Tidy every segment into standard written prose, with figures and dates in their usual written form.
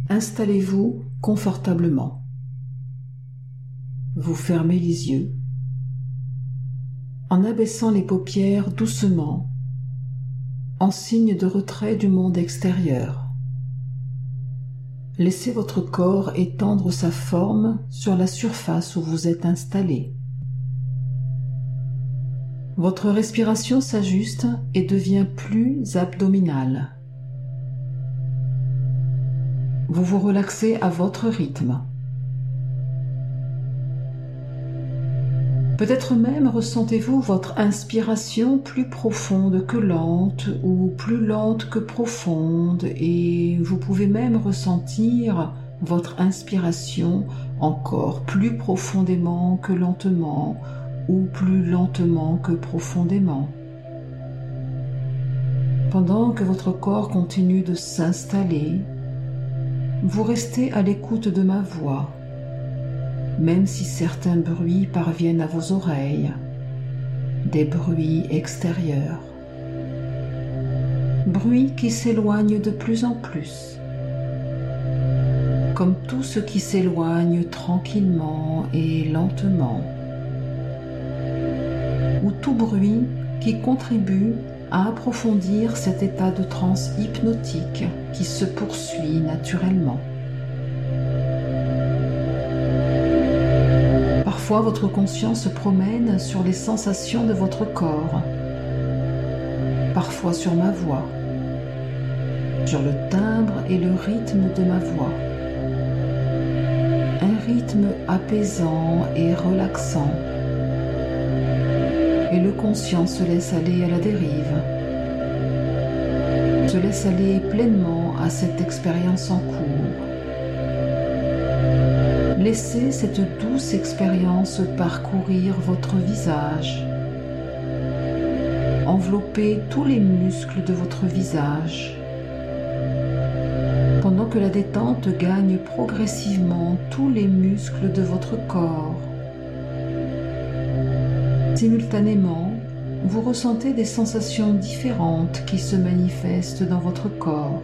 Installez-vous confortablement. Vous fermez les yeux en abaissant les paupières doucement, en signe de retrait du monde extérieur. Laissez votre corps étendre sa forme sur la surface où vous êtes installé. Votre respiration s'ajuste et devient plus abdominale. Vous vous relaxez à votre rythme. Peut-être même ressentez-vous votre inspiration plus profonde que lente ou plus lente que profonde, et vous pouvez même ressentir votre inspiration encore plus profondément que lentement ou plus lentement que profondément. Pendant que votre corps continue de s'installer, vous restez à l'écoute de ma voix, même si certains bruits parviennent à vos oreilles, des bruits extérieurs, bruits qui s'éloignent de plus en plus, comme tout ce qui s'éloigne tranquillement et lentement, ou tout bruit qui contribue à approfondir cet état de transe hypnotique qui se poursuit naturellement. Parfois, votre conscience se promène sur les sensations de votre corps, parfois sur ma voix, sur le timbre et le rythme de ma voix. Un rythme apaisant et relaxant. Et le conscient se laisse aller à la dérive, se laisse aller pleinement à cette expérience en cours. Laissez cette douce expérience parcourir votre visage, envelopper tous les muscles de votre visage, pendant que la détente gagne progressivement tous les muscles de votre corps. Simultanément, vous ressentez des sensations différentes qui se manifestent dans votre corps.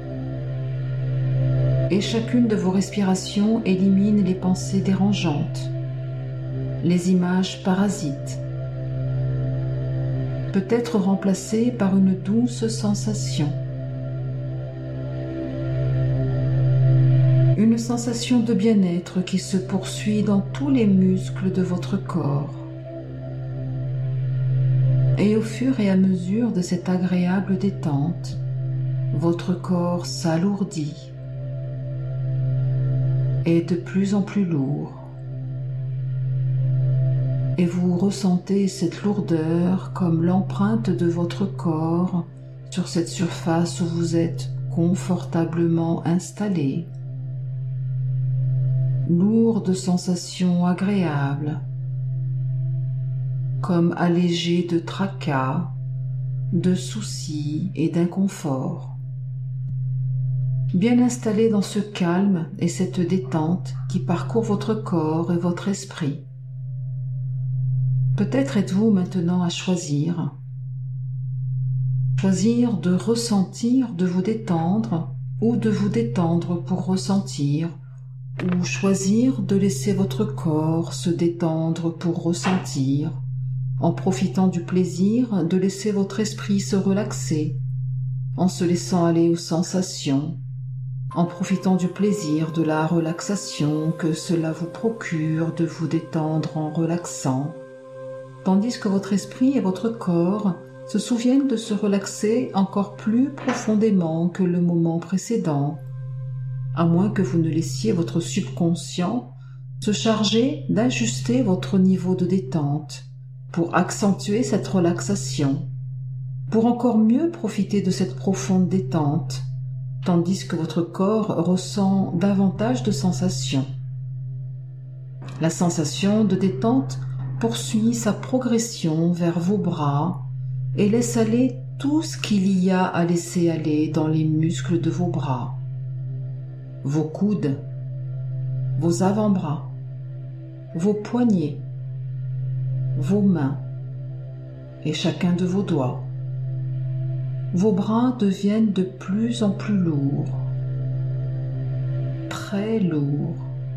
Et chacune de vos respirations élimine les pensées dérangeantes, les images parasites, peut être remplacées par une douce sensation. Une sensation de bien-être qui se poursuit dans tous les muscles de votre corps. Et au fur et à mesure de cette agréable détente, votre corps s'alourdit, est de plus en plus lourd. Et vous ressentez cette lourdeur comme l'empreinte de votre corps sur cette surface où vous êtes confortablement installé. Lourde sensation agréable, comme allégé de tracas, de soucis et d'inconfort. Bien installé dans ce calme et cette détente qui parcourt votre corps et votre esprit. Peut-être êtes-vous maintenant à choisir. Choisir de ressentir, de vous détendre, ou de vous détendre pour ressentir, ou choisir de laisser votre corps se détendre pour ressentir, en profitant du plaisir de laisser votre esprit se relaxer, en se laissant aller aux sensations, en profitant du plaisir de la relaxation que cela vous procure de vous détendre en relaxant, tandis que votre esprit et votre corps se souviennent de se relaxer encore plus profondément que le moment précédent, à moins que vous ne laissiez votre subconscient se charger d'ajuster votre niveau de détente pour accentuer cette relaxation, pour encore mieux profiter de cette profonde détente, tandis que votre corps ressent davantage de sensations. La sensation de détente poursuit sa progression vers vos bras et laisse aller tout ce qu'il y a à laisser aller dans les muscles de vos bras, vos coudes, vos avant-bras, vos poignets, vos mains et chacun de vos doigts. Vos bras deviennent de plus en plus lourds. très lourd.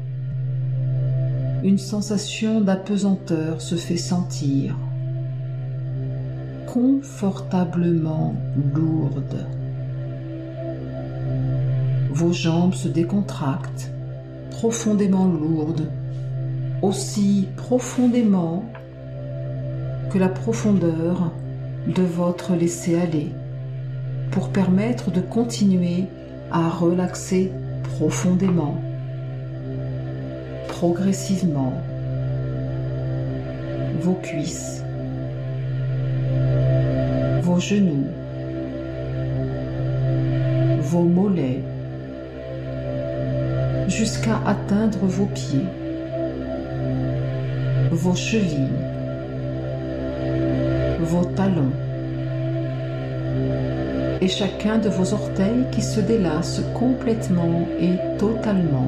Une sensation d'apesanteur se fait sentir, confortablement lourde. Vos jambes se décontractent, profondément lourdes, aussi profondément que la profondeur de votre laisser-aller, pour permettre de continuer à relaxer profondément, progressivement, vos cuisses, vos genoux, vos mollets, jusqu'à atteindre vos pieds, vos chevilles, vos talons et chacun de vos orteils qui se délasse complètement et totalement.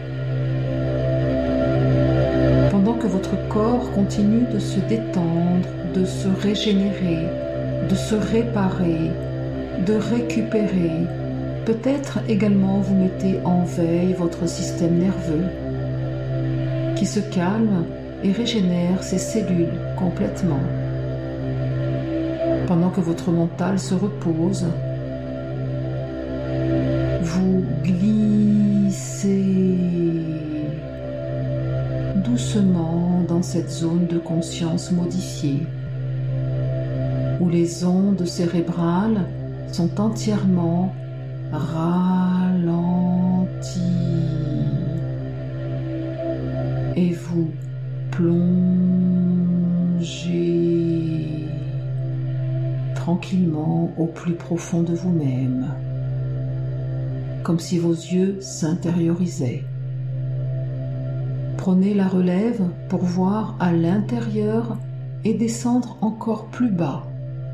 Pendant que votre corps continue de se détendre, de se régénérer, de se réparer, de récupérer, peut-être également vous mettez en veille votre système nerveux qui se calme et régénère ses cellules complètement. Pendant que votre mental se repose, vous glissez doucement dans cette zone de conscience modifiée, où les ondes cérébrales sont entièrement ralenties et vous plongez tranquillement au plus profond de vous-même, comme si vos yeux s'intériorisaient. Prenez la relève pour voir à l'intérieur et descendre encore plus bas.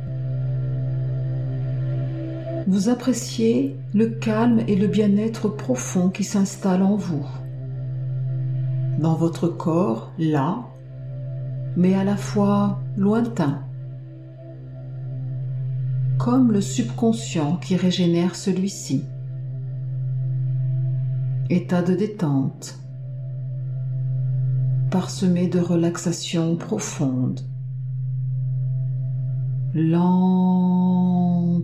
Vous appréciez le calme et le bien-être profond qui s'installe en vous, dans votre corps là, mais à la fois lointain, comme le subconscient qui régénère celui-ci. État de détente, parsemé de relaxation profonde, lente,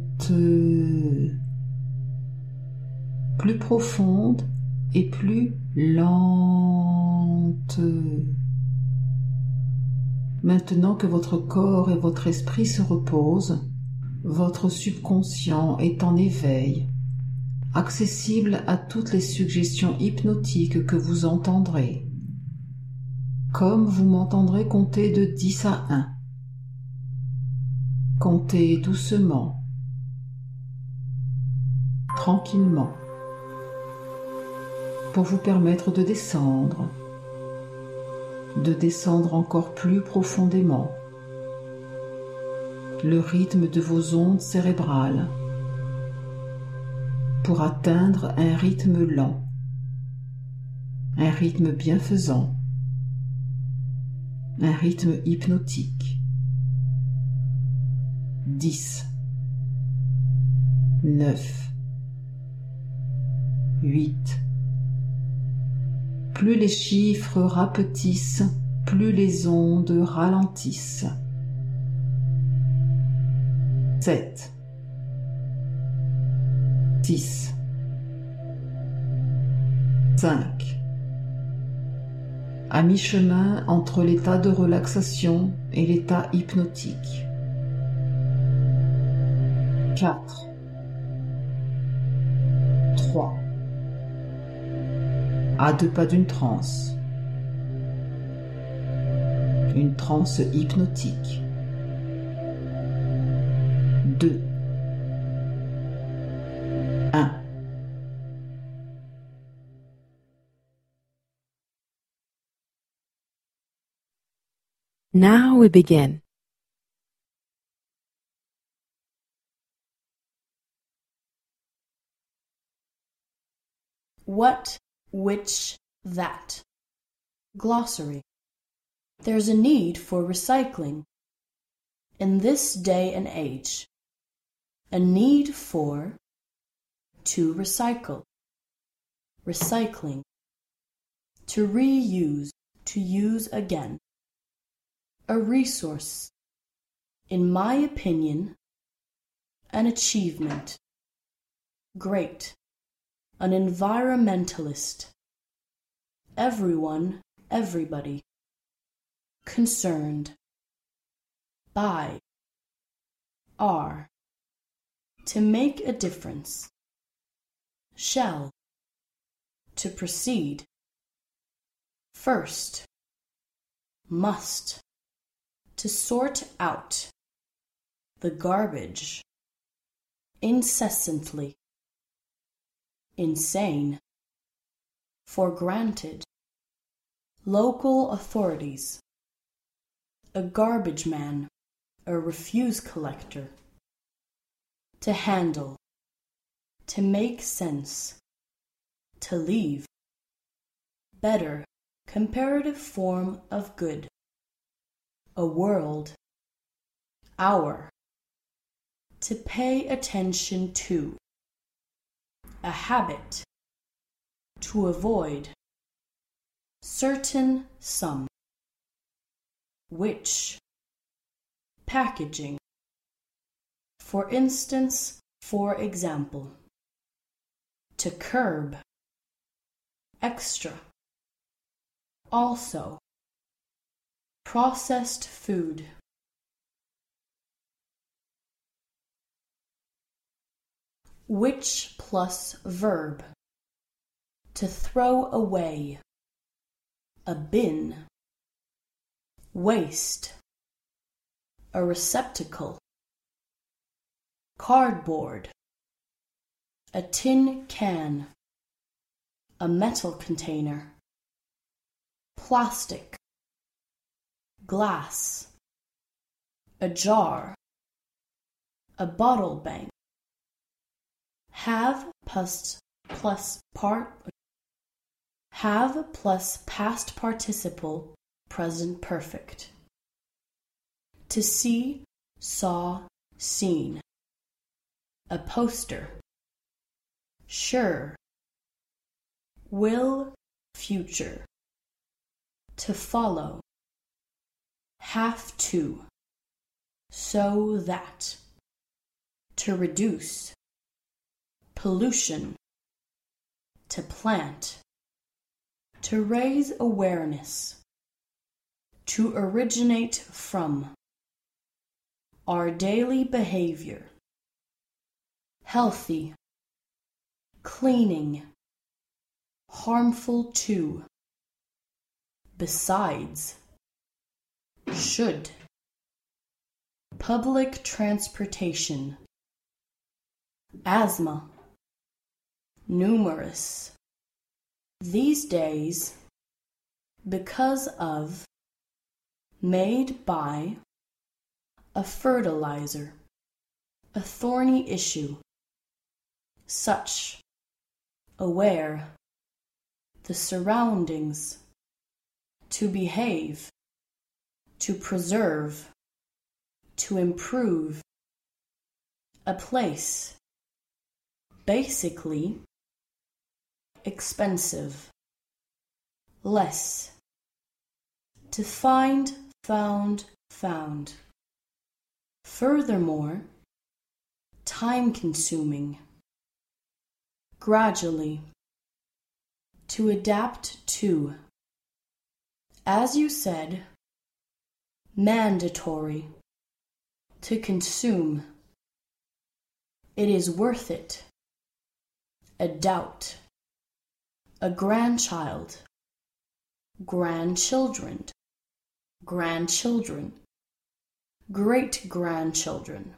plus profonde et plus lente. Maintenant que votre corps et votre esprit se reposent, votre subconscient est en éveil, accessible à toutes les suggestions hypnotiques que vous entendrez, comme vous m'entendrez compter de 10 à 1. Comptez doucement, tranquillement, pour vous permettre de descendre encore plus profondément. Le rythme de vos ondes cérébrales pour atteindre un rythme lent, un rythme bienfaisant, un rythme hypnotique. 10, 9, 8. Plus les chiffres rapetissent, plus les ondes ralentissent. 7, 6, 5. À mi-chemin entre l'état de relaxation et l'état hypnotique. 4, 3. À 2 pas d'une transe. Une transe hypnotique. 2, 1. Now we begin. What, which, that. Glossary. There's a need for recycling. In this day and age. A need for to recycle. recycling, to reuse, to use again. A resource, in my opinion, an achievement. Great, an environmentalist. Everyone, everybody. Concerned. By. Are. To make a difference. Shall. To proceed. First. Must. To sort out. The garbage. Incessantly. Insane. For granted. Local authorities. A garbage man. A refuse collector. To handle. To make sense. To leave. Better. Comparative form of good. A world. Hour. To pay attention to. A habit. To avoid. Certain some. Which. Packaging. For instance, for example. To curb. Extra. Also. Processed food. Which plus verb. To throw away. A bin. Waste. A receptacle. Cardboard. A tin can. A metal container. Plastic. Glass. A jar. A bottle bank. Have plus past participle, present perfect. To see, saw, seen. A poster. Sure. Will, future. To follow. Have to. So that. To reduce. Pollution. To plant. To raise awareness. To originate from. Our daily behavior. Healthy. Cleaning. Harmful to. Besides. Should. Public transportation. Asthma. Numerous. These days. Because of. Made by. A fertilizer. A thorny issue. Such. Aware. The surroundings. To behave. To preserve. To improve. A place. Basically. Expensive. Less. To find, found, found. Furthermore. Time-consuming. Gradually. To adapt to. As you said. Mandatory. To consume. It is worth it. A doubt. A grandchild. Grandchildren. Grandchildren. Great-grandchildren.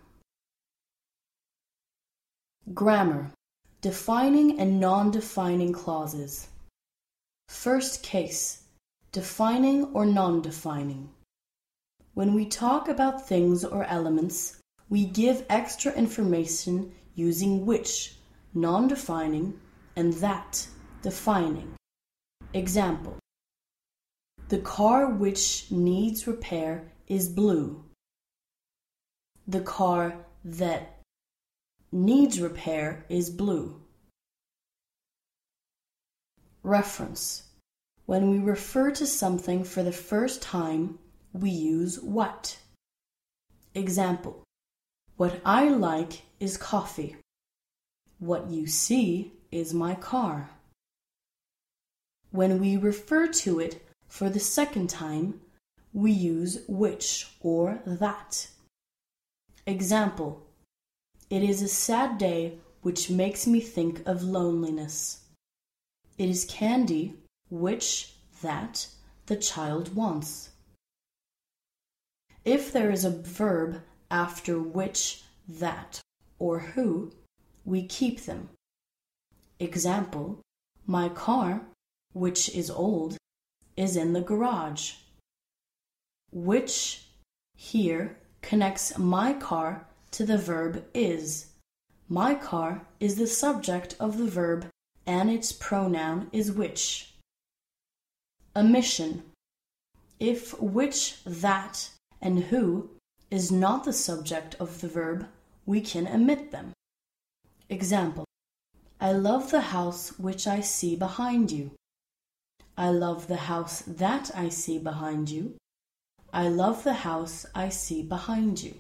Grammar. Defining and non-defining clauses. First case. Defining or non-defining. When we talk about things or elements, we give extra information using which, non-defining, and that, defining. Example. The car which needs repair is blue. The car that needs repair is blue. Reference. When we refer to something for the first time, we use what. Example. What I like is coffee. What you see is my car. When we refer to it for the second time, we use which or that. Example. It is a sad day which makes me think of loneliness. It is candy, which, that, the child wants. If there is a verb after which, that, or who, we keep them. Example, my car, which is old, is in the garage. Which, here, connects my car to the verb is. My car is the subject of the verb and its pronoun is which. Omission. If which, that, and who is not the subject of the verb, we can omit them. Example. I love the house which I see behind you. I love the house that I see behind you. I love the house I see behind you.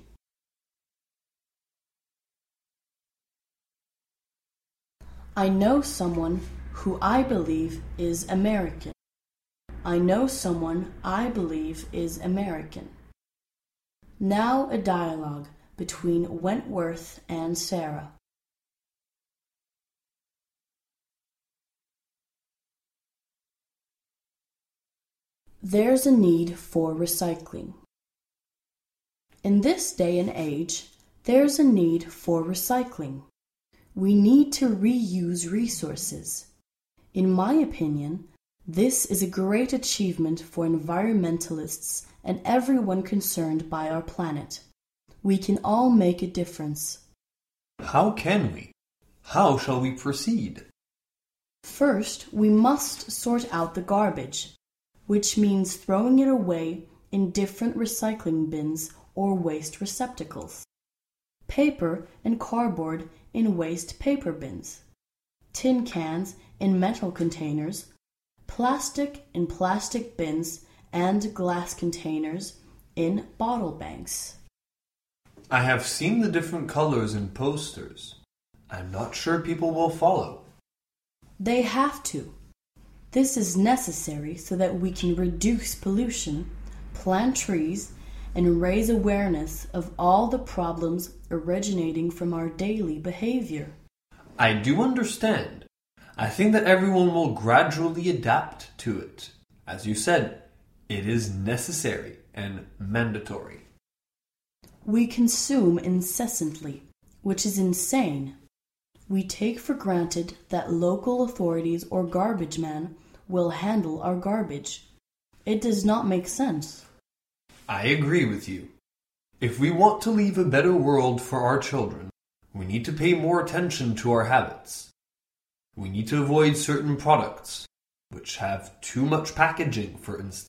I know someone who I believe is American. I know someone I believe is American. Now a dialogue between Wentworth and Sarah. There's a need for recycling. In this day and age, there's a need for recycling. We need to reuse resources. In my opinion, this is a great achievement for environmentalists and everyone concerned by our planet. We can all make a difference. How can we? How shall we proceed? First, we must sort out the garbage, which means throwing it away in different recycling bins or waste receptacles. Paper and cardboard in waste paper bins. Tin cans in metal containers. Plastic in plastic bins and glass containers in bottle banks. I have seen the different colors in posters. I'm not sure people will follow. They have to. This is necessary so that we can reduce pollution, plant trees, and raise awareness of all the problems originating from our daily behavior. I do understand. I think that everyone will gradually adapt to it. As you said, it is necessary and mandatory. We consume incessantly, which is insane. We take for granted that local authorities or garbage men will handle our garbage. It does not make sense. I agree with you. If we want to leave a better world for our children, we need to pay more attention to our habits. We need to avoid certain products, which have too much packaging, for instance.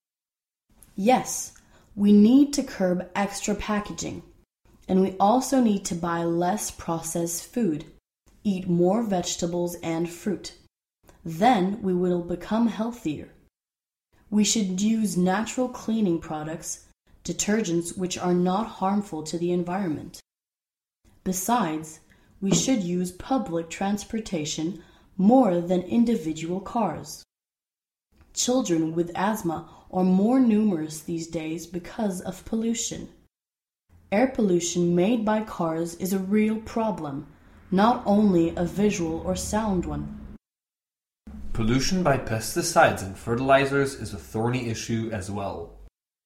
Yes, we need to curb extra packaging, and we also need to buy less processed food, eat more vegetables and fruit. Then we will become healthier. We should use natural cleaning products, detergents which are not harmful to the environment. Besides, we should use public transportation more than individual cars. Children with asthma are more numerous these days because of pollution. Air pollution made by cars is a real problem, not only a visual or sound one. Pollution by pesticides and fertilizers is a thorny issue as well.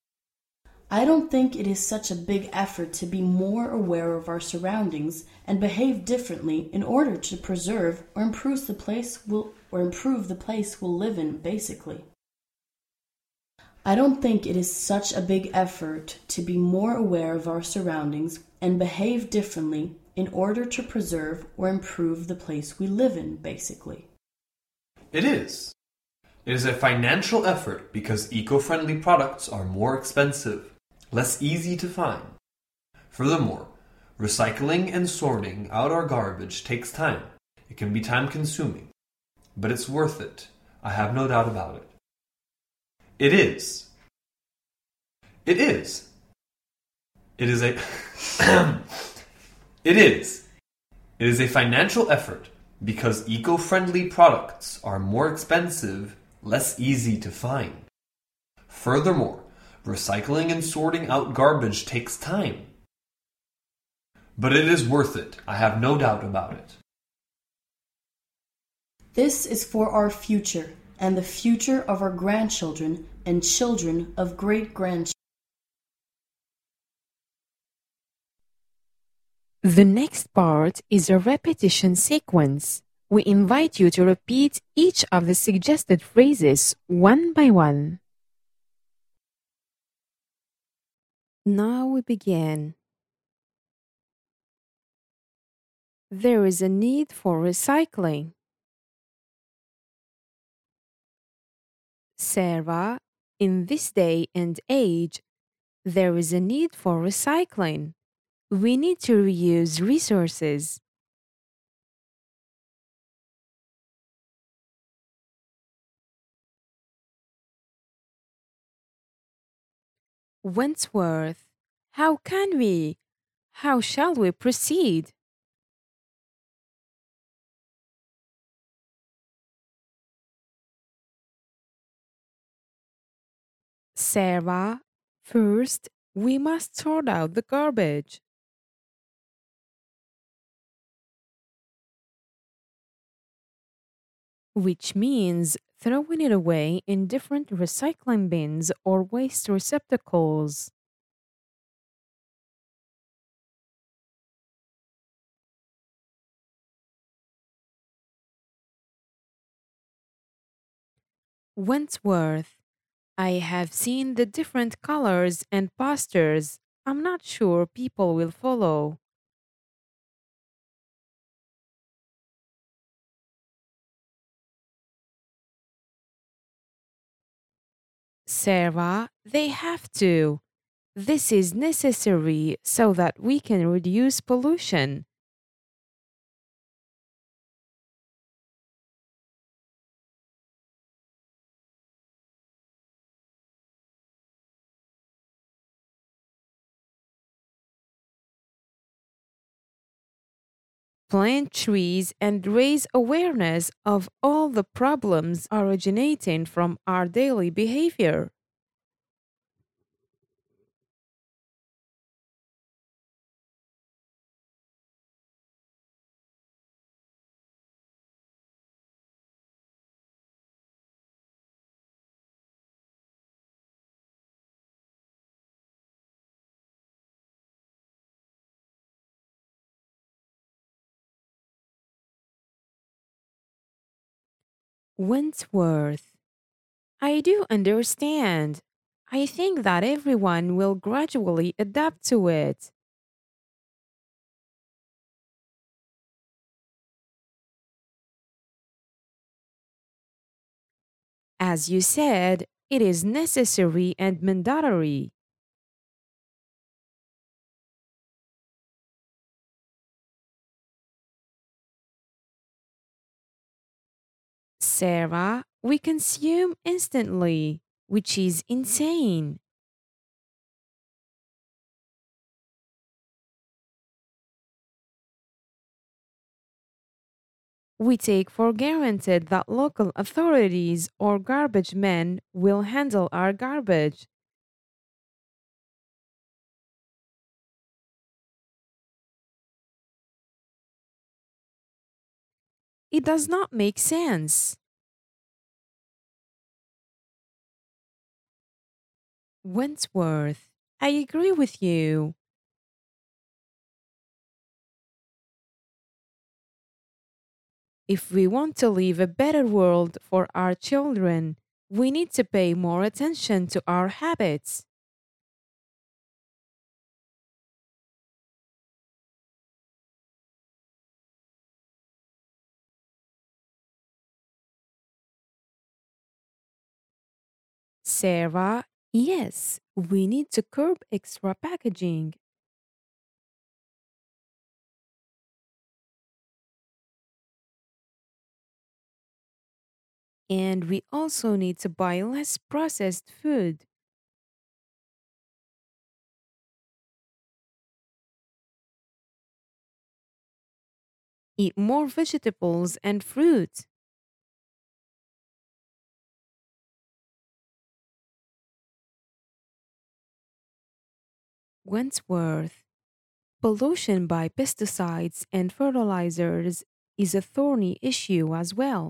I don't think it is such a big effort to be more aware of our surroundings and behave differently in order to preserve or improve the place we'll live in, basically. I don't think it is such a big effort to be more aware of our surroundings and behave differently in order to preserve or improve the place we live in, basically. It is. It is a financial effort because eco-friendly products are more expensive, less easy to find. Furthermore, recycling and sorting out our garbage takes time. It can be time-consuming, but it's worth it I have no doubt about it. It is. It is. It is a It is. It is a financial effort because eco-friendly products are more expensive, less easy to find. Furthermore, recycling and sorting out garbage takes time. But it is worth it. I have no doubt about it. This is for our future and the future of our grandchildren and children of great-grandchildren. The next part is a repetition sequence. We invite you to repeat each of the suggested phrases one by one. Now we begin. There is a need for recycling. Sarah, in this day and age, there is a need for recycling. We need to reuse resources. Wentworth, how can we? How shall we proceed? Sarah, first, we must sort out the garbage. Which means throwing it away in different recycling bins or waste receptacles. Wentworth, I have seen the different colors and posters. I'm not sure people will follow. Sarah, they have to. This is necessary so that we can reduce pollution. Plant trees and raise awareness of all the problems originating from our daily behavior. Wentworth, I do understand. I think that everyone will gradually adapt to it. As you said, it is necessary and mandatory. Sarah, we consume instantly, which is insane. We take for granted that local authorities or garbage men will handle our garbage. It does not make sense. Wentworth, I agree with you. If we want to leave a better world for our children, we need to pay more attention to our habits. Sarah, yes, we need to curb extra packaging. And we also need to buy less processed food. Eat more vegetables and fruit. Wentworth. Pollution by pesticides and fertilizers is a thorny issue as well.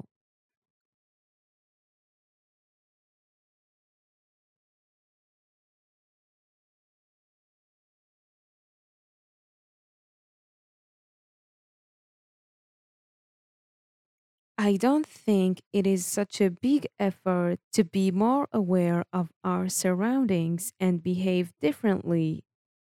I don't think it is such a big effort to be more aware of our surroundings and behave differently.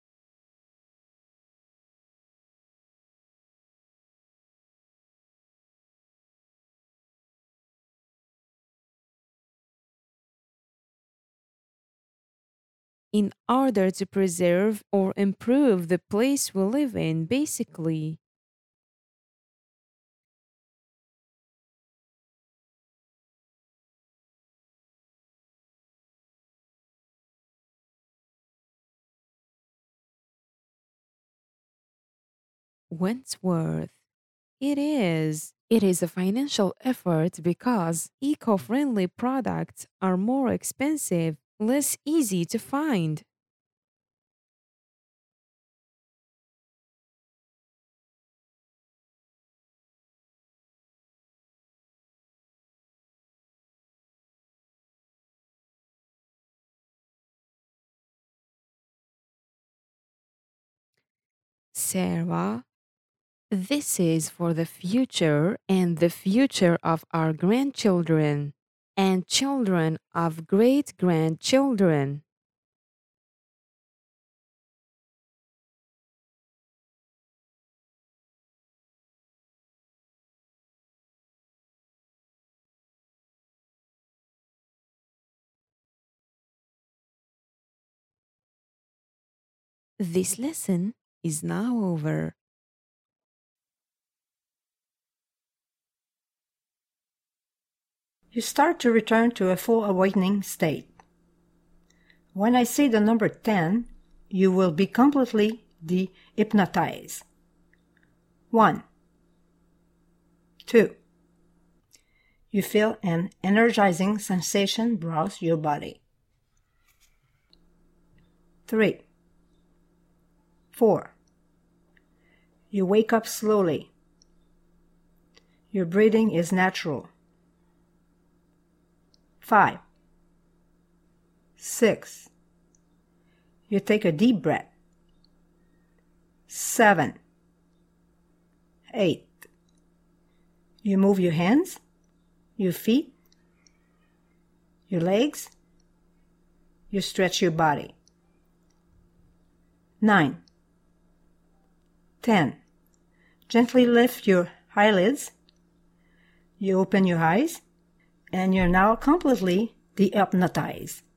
In order to preserve or improve the place we live in, basically. Wentworth. It is. It is a financial effort because eco friendly products are more expensive, less easy to find. Sarah, this is for the future and the future of our grandchildren and children of great grandchildren. This lesson is now over. You start to return to a full awakening state. When I say the number 10, you will be completely de-hypnotized. 1, 2. You feel an energizing sensation browse your body. 3, 4. You wake up slowly. Your breathing is natural. 5, 6. You take a deep breath. 7, 8. You move your hands, your feet, your legs. You stretch your body. 9, 10. Gently lift your eyelids. You open your eyes, and you're now completely de-hypnotized.